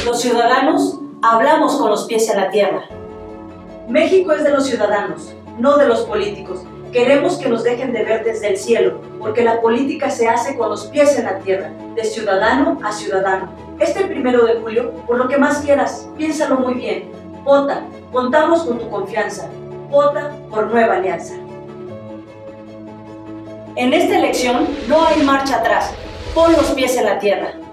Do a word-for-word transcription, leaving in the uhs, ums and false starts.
Los ciudadanos hablamos con los pies en la tierra. México es de los ciudadanos, no de los políticos. Queremos que nos dejen de ver desde el cielo, porque la política se hace con los pies en la tierra, de ciudadano a ciudadano. Este primero de julio, por lo que más quieras, piénsalo muy bien. Vota, contamos con tu confianza. Vota por Nueva Alianza. En esta elección no hay marcha atrás. Pon los pies en la tierra.